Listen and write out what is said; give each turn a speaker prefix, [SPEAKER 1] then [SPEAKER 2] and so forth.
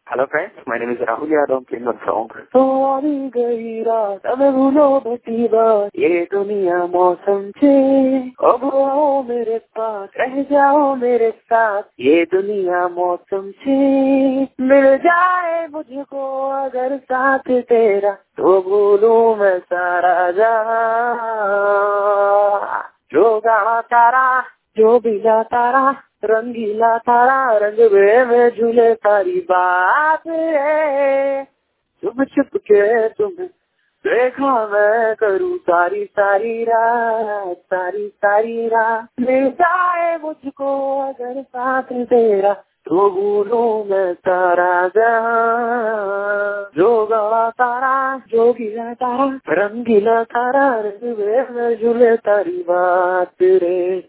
[SPEAKER 1] Hello friends, my name is Rahul Yadav. I'm playing a song. तो आवी गई रात अब भूलो बटी बात ये दुनिया मौसम छे अब आओ मेरे पास रह जाओ मेरे साथ ये दुनिया मौसम छे मिल जाए मुझको अगर साथ तेरा तो भूलूं मैं सारा जहां जो गाना तारा जो बिला तारा रंगीला तारा रंग में झूले तारी बात है चुप चुप के तुम्हें देखा मैं करूँ सारी सारी रात मिल जाए मुझको अगर साथ तेरा तो भूलूं मैं सारा जहां जो गवा तारा जो गिला तारा रंगीला तारा रंग में झूले तारी बात रे।